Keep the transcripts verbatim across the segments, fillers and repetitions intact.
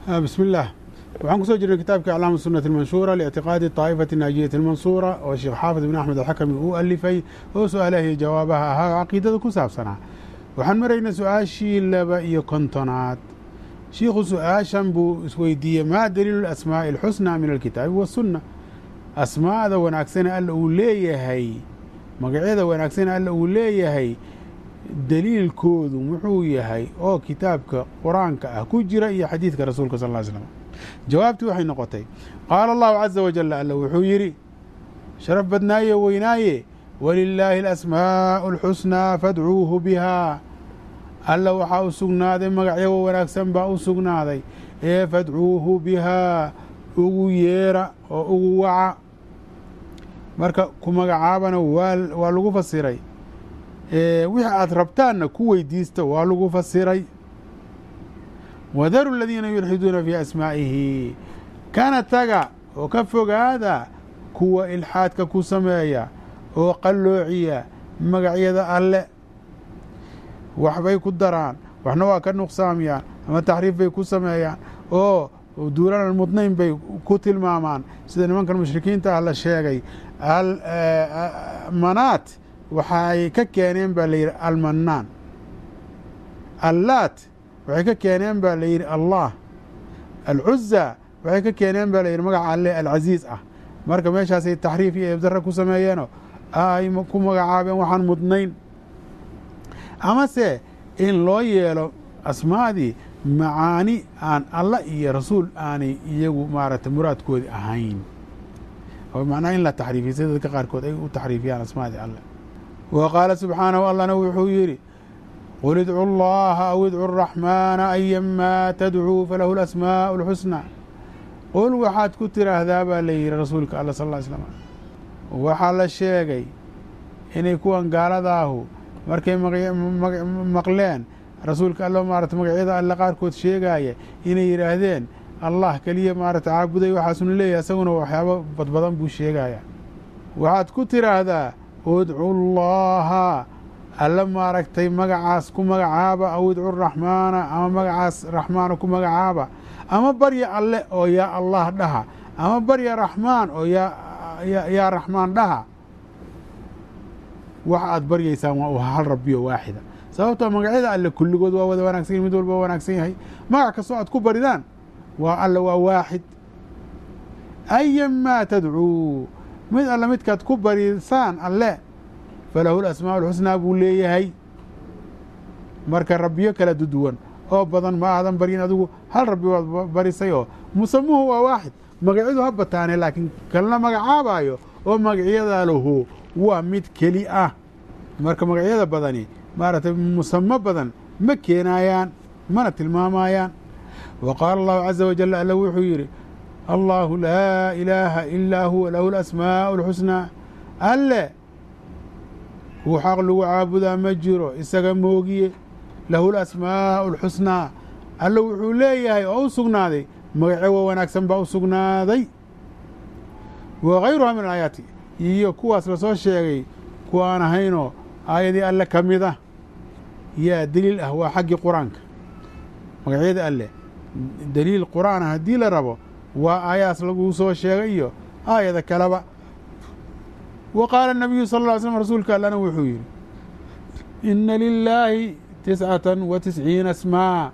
بسم الله. waxaan kusoo jirnay kitaabka aclaamu sunati almanshuura liictiqaadi taa'ifati naajiyati almansuura oo sheekh xaafid ibn axmed alxakami uu alifay oo su-aalaha iyo jawaabaha ahaa caqiidada ku saabsanaa. waxaan maraynay su-aashii laba iyo kontonaad. shiikhu su-aashan buu isweydiiyey maa daliilu asmaa'i alxusnaa min alkitaabi wasunna. asmaa'da wanaagsane alla uu leeyahay, magacyada wanaagsane alla uu leeyahay, daliilkoodu muxuu yahay oo kitaabka qur-aanka ah ku jira iyo xadiidka rasuulka sal ll ly slam. jawaabtii waxay noqotay qaala allahu caza wajal, alla wuxuu yidhi sharaf badnaaye weynaaye walilaahi alasmaa'u alxusnaa fadcuuhu bihaa. alla waxaa u sugnaaday magacyago wanaagsan baa u sugnaaday ee fadcuuhu bihaa ugu yeera oo ugu waca. marka ku magacaabana waa lagu fasiray, wixii aad rabtaanna ku weydiista waa lagu fasiray. wadaru aladiina yulxiduuna fii asmaa'ihi, kana taga oo ka fogaada kuwa ilxaadka ku sameeya oo qalloociya magacyada alle. waxbay ku daraan, waxna waa ka nuqsaamiyaan ama taxriif bay ku sameeyaan oo duulaan mudnayn bay ku tilmaamaan, sida nimankan mushrikiinta ah la sheegay. manaat waxay ka keeneen baa la yidhi almanaan, allaat waxay ka keeneen baa la yidhi allah, alcuza waxay ka keeneen baa la yidhi magaca alle alcasiiz ah. marka meeshaasay taxriif iyo eebdarra ku sameeyeenoo ay ku magacaabeen waxaan mudnayn, amase in loo yeelo asmaadii macaani aan alla iyo rasuul aanay iyagu maaragtay muraadkoodi ahayn, oo macnaha in la taxriifiya sida dadka qaarkood ay u taxriifiyaan asmaadii alle. wa qaala subxaanahu, allana wuxuu yidhi qul idcu allaha aw idcu araxmaana ayamaa tadcuu falahu alasmaa'u alxusnaa. qul waxaad ku tiraahdaa baa la yidhi rasuulka alla sal ll ly slam, waxaa la sheegay inay kuwan gaaladaahu markay maqleen rasuulka alla maarata magacyada alle qaarkood sheegaaya inay yidhaahdeen allah keliya maarata caabuday waxaasuna leeyahay, isaguna waxyaabo badbadan buu sheegaya. waxaad ku tiraahdaa udcu llaha, alla maaragtay magacaas ku magacaaba, aw idcu raxmaana ama magacaas raxmaana ku magacaaba, ama barya alle oo yaa allah dhaha, ama barya raxmaan oo yaa raxmaan dhaha. wax aad baryaysaan waa hal rabbiyo waaxida, sababtoo magacyada alle kulligood waa wada wanaagsan yahy, mid walba waa wanaagsan yahay. magac kastoo aad ku baridaan waa alle waa waaxid. ayamaa tadcuu, mid alle midkaad ku barisaan alle falahu alasmaa'u alxusnaa buu leeyahay. marka rabbiyo kala duduwan oo badan ma aadan baryin, adigu hal rabbi waad barisay oo musamuhu waa waaxid. magacyadu ha bataane, laakiin kalna magacaabaayo oo magacyada lahu waa mid keli ah. marka magacyada badani maaragtay musamo badan ma keenayaan mana tilmaamayaan. wa qaala allahu caza wajal, alla wuxuu yidhi allahu laa ilaaha ilaa huwa lahu alasmaa'u alxusnaa. alle kuu xaq lagu caabudaa ma jiro isaga moogiye, lahu alasmaa'u alxusnaa. alle wuxuu leeyahay oo u sugnaaday magacyo wanaagsan baa u sugnaaday. wa gayruhaa min alaayaati, iyo kuwaas lasoo sheegay kuwa aan ahaynoo aayadii alle ka mid ah yaa deliil ah. waa xaggii qur-aanka, magacyada alle deliil qur'aan ah haddii la rabo waa aayaas laguu soo sheegay iyo aayada kaleba. wa qaala الnabiyu sal ll ly slm, rasuulka allana wuxuu yidhi ina lilaahi tiscatan wa tisciina asmaa.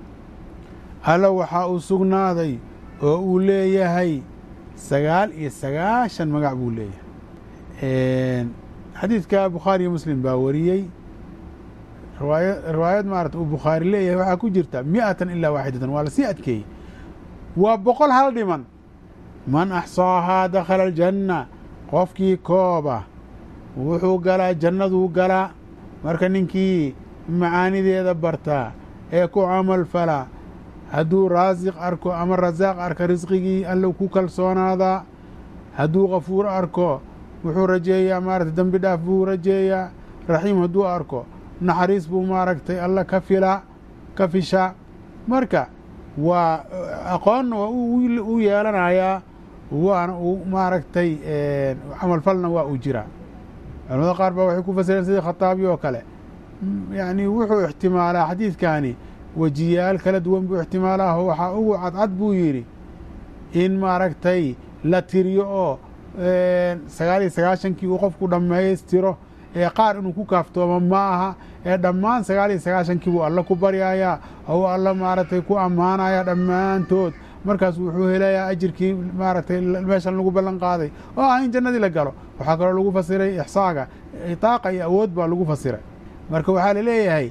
alla waxaa uu sugnaaday oo uu leeyahay sagaal iyo sagaashan magac buu leeyahay. xadiidka bukhaari iyo muslim baa wariyey. riwaaya riwaayad maarata uu bukhaari leeyahay waxaa ku jirta mi'atan ilaa waaxidatan, waa lasii adkeeyey, waa boqol hal dhiman. man axsaahaa dakhala aljanna, qofkii kooba wuxuu galaa jannaduu galaa. marka ninkii macaanideeda bartaa ee ku camal fala, hadduu raasiq arko ama rasaaq arka risqigii alla ku kalsoonaadaa, hadduu kafuur arko wuxuu rajeeyaa maaragtay dembi dhaaf buu rajeeyaa, raxiim hadduu arko naxariis buu maaragtay alla ka filaa ka fishaa. marka waa aqoonna waa u yeelanayaa, waana uu maaragtay camal falna waa uu jiraa. culamada qaar baa waxay ku fasireen sidii khataabi oo kale, yacni wuxuu ixtimaalaa xadiidkani wejiyaal kala duwan buu ixtimaalaho waxaa ugu cadcad buu yidhi in maaragtay la tiriyo oo sagaal iyo sagaashankii uu qofku dhammaystiro ee qaar inuu ku kaaftoomo ma aha ee dhammaan sagaal iyo sagaashankii buu alla ku baryayaa oo alla maaragtay ku ammaanaya dhammaantood markaas wuxuu helayaa ajirkii maaragtay meeshan lagu ballan qaaday oo ah in jannadii la galo. waxaa kaloo lagu fasiray ixsaaga itaaqa iyo awood baa lagu fasiray. marka waxaa la leeyahay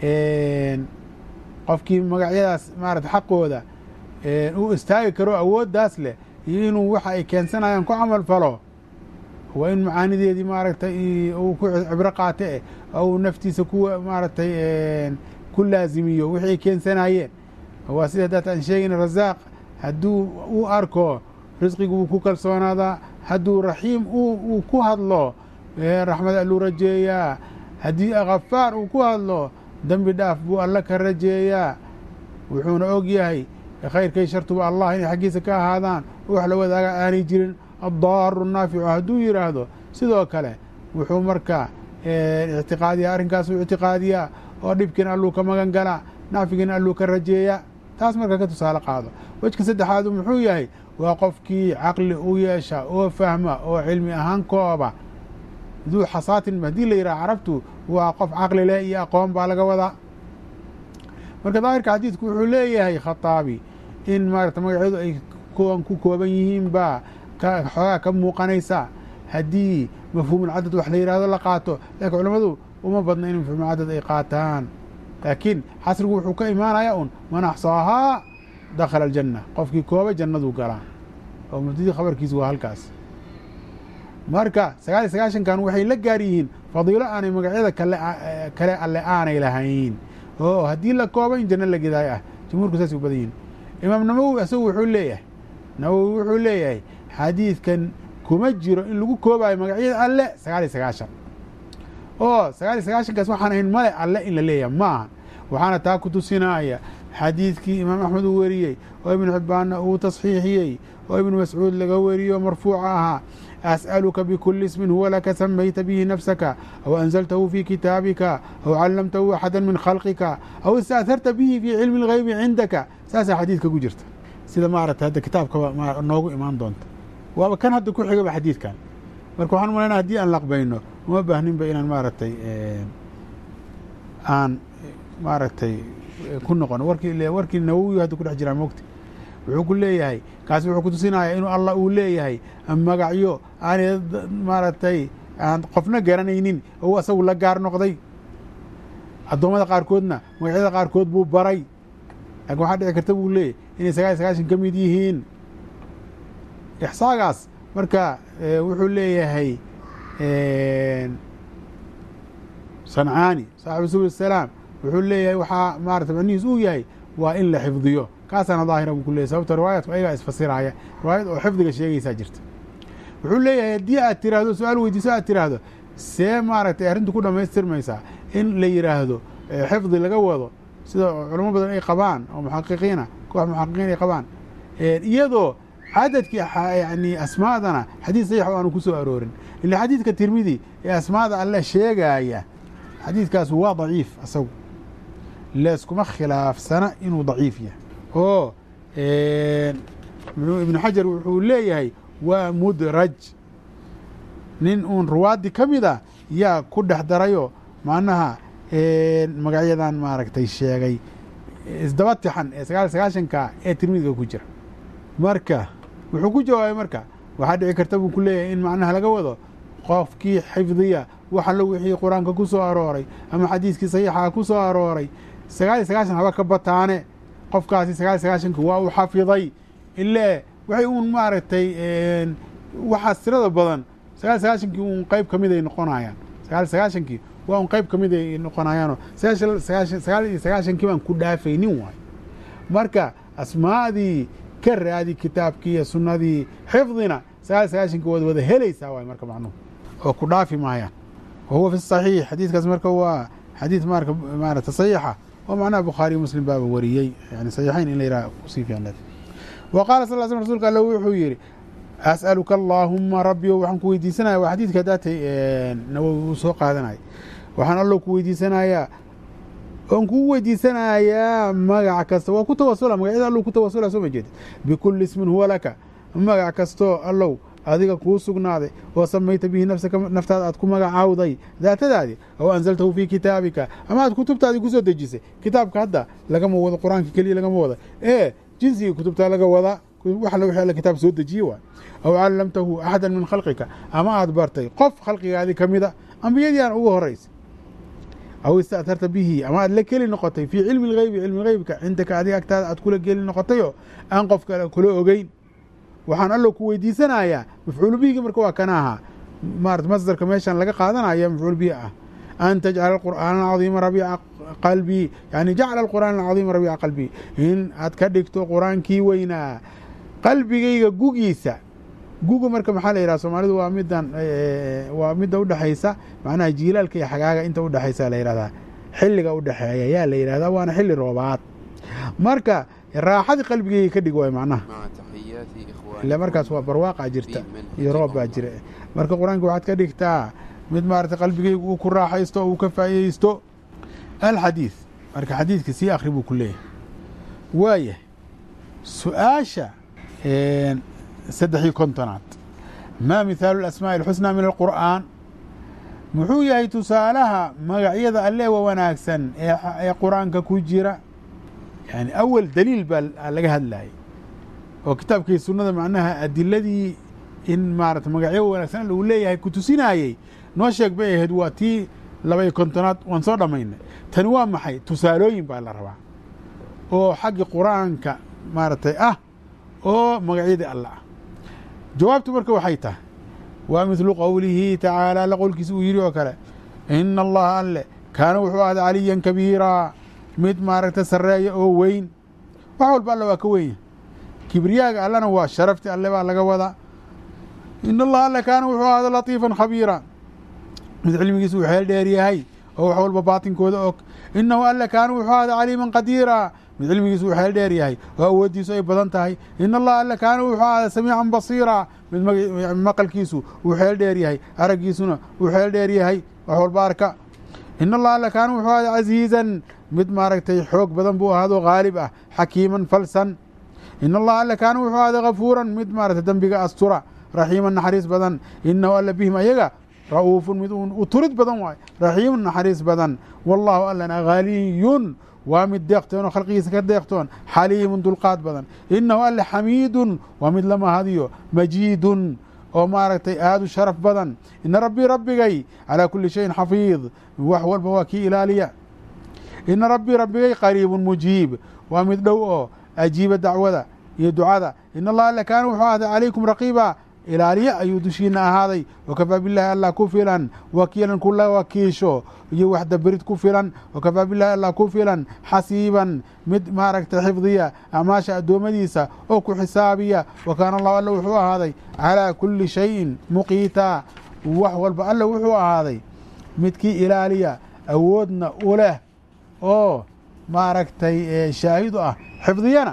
qofkii magacyadaas maarata xaqooda uu istaagi karo awooddaas leh iyo inuu waxa ay keensanayaan ku camal falo waa in macaanideedii maaragtay uu ku cibro qaate eh oo uu naftiisa ku maaragtay ku laazimiyo wixii ay keensanayeen. waa sida haddaat aan sheegayna rasaaq hadduu u arko risqigu wuu ku kalsoonaadaa, hadduu raxiim uu ku hadlo raxmad alluu rajeeyaa, haddii ghafaar uu ku hadlo dembi dhaaf buu alla ka rajeeyaa. wuxuuna og yahay khayrkay shartuba allah inay xaggiisa ka ahaadaan wax la wadaaga aanay jirin. addaaru naaficu hadduu yidhaahdo sidoo kale wuxuu marka ictiqaadiyaa arrinkaasuu ictiqaadiyaa oo dhibkiina alluu ka magan galaa, nacfigiina alluu ka rajeeyaa. taas marka ka tusaale qaado. wejka saddexaadu muxuu yahay? waa qofkii caqli u yeesha oo fahma oo cilmi ahaan kooba. duu xasaatin haddii la yidhaha carabtu waa qof caqli leh iyo aqoon baa laga wadaa. marka daahirka xadiidku wuxuu leeyahay khataabi in maarata magacyadu ay kuwan ku kooban yihiin baa xoogaa ka muuqanaysa haddii mafhuumulcadad wax la yidhahdo la qaato. laakiin culammadu uma badna in mafhuumulcadad ay qaataan. laakiin xasrigu wuxuu ka imaanayaa un man axsaahaa dakhala aljanna, qofkii kooba jannaduu galaa oo mubtadii khabarkiisu waa halkaas. marka sagaal iyo sagaashankan waxay la gaar yihiin fadiilo aanay magacyada kale alle aanay lahayn oo haddii la kooba in janno la gedaayo ah. jumhuurku saasay u badan yihin. imaam nawowi isagu wuxuu leeyahay nawowi wuxuu leeyahay xadiidkan kuma jiro in lagu koobaayo magacyada alle sagaal iyo sagaashan oo sagaal iyo sagaashankaas waxaan ahayn male alle in la leeyahay maaha. waxaana taa ku tusinaya xadiidkii imaam axmed uu weriyey oo ibnu xibbaanna uu tasxiixiyey oo ibnu mascuud laga weriyo marfuuca ahaa: as'aluka bikuli ismin huwa laka samayta bihi nafsaka aw anzaltahu fii kitaabika aw callamtahu axada min khalqika aw ista'harta bihi fii cilmi اlghaybi cindaka. saasaa xadiidka ku jirta sida maarata hadda kitaabkaba noogu imaan doonta. waaba kan hadda ku xigaba xadiidkan. marka waxaan malaynaa haddii aan laqbayno uma baahninba inaan maaragtay aan maaragtay ku noqono warkii warkii nawowi hadda ku dhex jiraa moogta. wuxuu ku leeyahay kaasi wuxuu ku tusinaya inuu allah uu leeyahay magacyo aanay maaragtay aan qofna garanaynin oo asagu la gaar noqday. addoommada qaarkoodna magacyada qaarkood buu baray. laakiin waxaa dhici karta buu leeyahy inay sagaal iyo sagaashan ka mid yihiin. ixsaagaas marka wuxuu leeyahay sancaani saaxibu subul salaam wuxuu leeyahay waxaa maarata macnihiis uu yahay waa in la xifdiyo. kaasaana daahira buu ku leeyahy sababto riwaayadku ayagaa isfasiraya. riwaayad oo xifdiga sheegaysaa jirta. wuxuu leeyahay haddii aad tiraahdo su-aal weydiiso aad tiraahdo see maaragtay arrintu ku dhammaystirmaysaa in la yidhaahdo xifdi laga wado sida culamo badan ay qabaan oo muxaqiqiina koox muxaqiqiin ay qabaan iyadoo cadadkii yani asmaadana xadiid saxiix oo aanu ku soo aroorin. ila xadiidka tirmidi ee asmaada alle sheegaya xadiidkaas waa daciif. asagu leeskuma khilaafsana inuu daciif yahay oo ibnu xajar wuxuu leeyahay waa mudraj. nin uun ruwaaddi ka mid a yaa ku dhex darayo macnaha magacyadan maaragtay sheegay isdaba tixan ee sagaal iyo sagaashanka ee tirmidiga ku jira. marka wuxuu ku jawaabay marka waxaa dhici karta buu ku leeyahay in macnaha laga wado qofkii xifdiya wax allo wixii qur-aanka ku soo arooray ama xadiiskii saxiixaa ku soo arooray sagaal iyo sagaashan haba ka bataane qofkaasi sagaal iyo sagaashanka waa uu xafiday. ile waxay uun maaragtay waxaas tirada badan sagaal iyo sagaashankii uun qayb ka mid ay noqonayaan. sagaal iyo sagaashankii waa un qayb ka mid ay noqonayaanoo sagaal iyo sagaashankii baan ku dhaafaynin waay. marka asmaadii ka raadi kitaabkii iyo sunnadii xifdina sagaal iyo sagaashankii waad wada helaysaa waay marka macnuhu oo ku dhaafi maayaan. wahuwa fi saxiix xadiidkaas marka waa xadiid marka maarata saxiixa oo macnaha bukhaariyo muslim baaba wariyey yani saxiixayn in la yidhaha kusii fiicnad. wa qaala sal l sl rsulka alle wuxuu yidhi as'aluka allaahuma rabbiyo waxaan ku weydiisanaya waa xadiidka daatay nawowi uu soo qaadanaya. waxaan allo ku weydiisanayaa oon kugu weydiisanayaa magac kasta waa ku tawasula magacyada allow ku tawasula soo ma jeedid bikulli ismin huwa laka magac kastoo allow adiga kuu sugnaaday oo samayta bihi nafsaka naftaada aad ku magacaawday daatadaadii aw anzaltahu fii kitaabika ama aad kutubtaadii ku soo dejisay kitaabka hadda lagama wado qur-aanka keliya lagama wada ee jinsigii kutubtaa laga wada wax la wixii alla kitaab soo dejiye waa aw callamtahu axadan min khalqika ama aad bartay qof khalqigaadii ka mida ambiyadii aan ugu horaysay aw ista'tarta bihi ama aad la keli noqotay fii cilmi lghaybi cilmi ghaybka cindaka adiga agtaada aad kula geli noqotayoo aan qof kale kula ogeyn waxaan allo ku weydiisanayaa mafcuulu bihigi marka waa kana ahaa maarata masdarka meeshaan laga qaadanaya mafcuul bihi ah an tajcala alqur'aana alcadiima rabiica qalbii yani jacala alqur'aana alcadiima rabiica qalbii in aad ka dhigto qur-aankii weynaa qalbigayga gugiisa guga marka maxaa la yidhaha soomaalidu waa midan waa midda udhexaysa macnaha jiilaalka iyo xagaaga inta udhexaysa la yidhahdaa xilliga udhexeeya yaa la yidhahdaa waana xilli roobaad marka raaxadii qalbigayga ka dhig waay macnaha ila markaas waa barwaaqaa jirta iyo roob baa jira marka qur-aanka waxaad ka dhigtaa mid maarata qalbigayga uu ku raaxaysto oo uu ka faa'iidaysto alxadiid marka xadiidka sii akri buu ku leeyahay waaya su-aasha saddex iyo kontonaad maa mihaalu alasmaa'i alxusnaa min alqur'aan muxuu yahay tusaalaha magacyada alle wa wanaagsan ee qur-aanka ku jira yani awal daliil baa laga hadlayay oo kitaabkii sunnada macnaha adiladii in maarata magacyo wanaagsan alle uu leeyahay ku tusinaayey noo sheeg bay ahayd waa tii laba iyo kontonaad waan soo dhammaynay tani waa maxay tusaalooyin baa la rabaa oo xaggi qur-aanka maaragtay ah oo magacyadii alle ah jawaabtu marka waxay tahay waa midlu qowlihi tacaala alla qowlkiisa uu yidhi oo kale ina allaha alle kaana wuxuu ahday caliyan kabiiraa mid maaragta sarreeya oo weyn wax walba alle waa ka wenya kibriyaaga allena waa sharafti alle baa laga wadaa ina allaha alle kaana wuxuu ahday latiifan khabiira mid cilmigiisa uu xeel dheer yahay oo wax walba baatinkooda og inahu alle kaana wuxuu ahday caliiman qadiira mid cilmigiisu uu xeel dheer yahay oo awooddiisu ay badan tahay ina allaha alle kaana wuxuu ahday samiican basiira mid maqalkiisu uu xeel dheer yahay araggiisuna uu xeel dheer yahay wax walba arka ina allaha alle kaana wuxuu ahday casiizan mid maaragtay xoog badan buu ahaadoo haalib ah xakiiman falsan ina allaha alle kaana wuxuu ahday kafuuran mid maaragtay dembiga astura raxiiman naxariis badan inahu alle bihim ayaga ra'uufun mid u turid badan waayo raxiimun naxariis badan wallaahu allana ghaliyun waa mid deeqtoon oo khalqigiisa ka deeqtoon xaliimun dulqaad badan inahu alle xamiidun waa mid la mahadiyo majiidun oo maaragtay aad u sharaf badan ina rabbii rabbigay calaa kulli shayin xafiid wax walba waa kii ilaaliya ina rabbii rabbigay qariibun mujiib waa mid dhow oo ajiiba dacwada iyo ducada ina allaha alle kaana wuxuu ahday calaykum raqiiba ilaaliye ayuu dushiina ahaaday wakafaa billahi allah ku filan wakiilan kula wakiisho iyo waxdaberid ku filan wakafaa billahi allah ku filan xasiiban mid maaragtay xifdiya acmaasha addoommadiisa oo ku xisaabiya wa kaana allahu alla wuxuu ahaaday calaa kulli shayin muqiitaa wax walba alla wuxuu ahaaday midkii ilaaliya awoodna u leh oo maaragtay shaahidu ah xifdiyana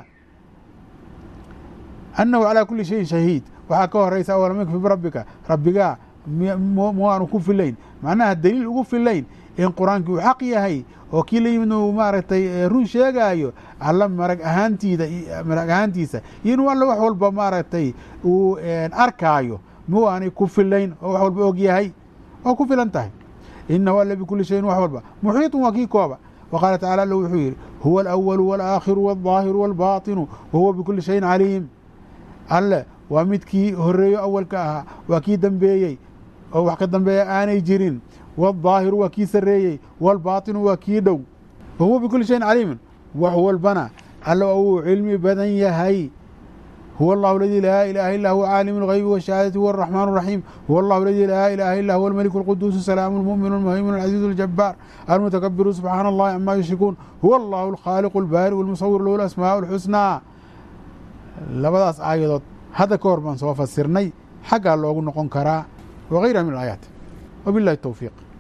annahu calaa kulli shayin shahiid waxaa ka horaysa awalam yakfi birabbika rabbigaa muwaanu ku filayn macnaha daliil ugu filayn in qur-aankii uu xaq yahay oo kii la yimid uu maaragtay run sheegaayo alla marag ahaantiida marag ahaantiisa iyo inuu alla wax walba maaragtay uu arkaayo muwaanay ku filayn oo wax walba og yahay oo ku filan tahay inahu alla bikulli shayin wax walba muxiitun waa kii kooba waqaala tacala alla wuxuu yidhi huwa alawalu walaakhiru waldaahiru walbaatinu wahuwa bikulli shayin caliim alle waa midkii horeeyo awalka ahaa waa kii dambeeyey oo wax ka dambeeya aanay jirin waaldaahiru waa kii sarreeyey waalbaatinu waa kii dhow wahuwa bikulli shayin caliimun wax walbana alle uu cilmi badan yahay huwa allahu aladii laa ilaaha illaa huwa caalimu alghaybi washahaadati huwa araxmaan araxiim huwa allahu aladii laa ilaaha illaa huwa almaliku alquduusu salaamu almu'minu almuhayminu alcaziizu aljabbaar almutakabiru subxaana allahi camaa yushrikuun huwa allahu alkhaaliqu albaari'u almusawiru lahu alasmaa'u alxusnaa labadaas aayadood hadda ka hor baan soo fasirnay xaggaa loogu noqon karaa wagayraha min alaayaat wabillahi towfiiq